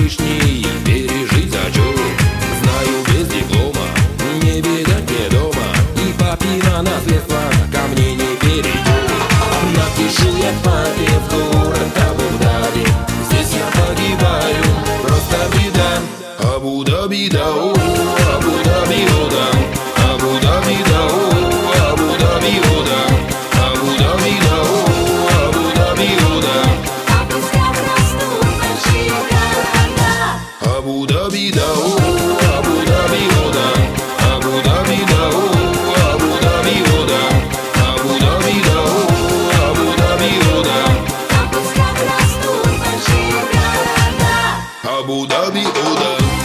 лишний пережить хочу. Знаю, без диплома не видать мне дома, и папина наследство ко мне не перейдет. Напишу я папе в город Абу-Даби, здесь я погибаю, просто беда. Абу-Даби, да, о, Абу-Даби, о, да, Абу-Даби, да, о, Абу-Даби, о, да, Абу-Даби, да, о, Абу-Даби, о, да. А пускай растут большие города. Абу-Даби, да, о, Абу-Даби, о, да, Абу-Даби, да, о, Абу-Даби, о, да, Абу-Даби, да, о, Абу-Даби, о, да. А пускай растут большие города. Абу-Даби, о, да.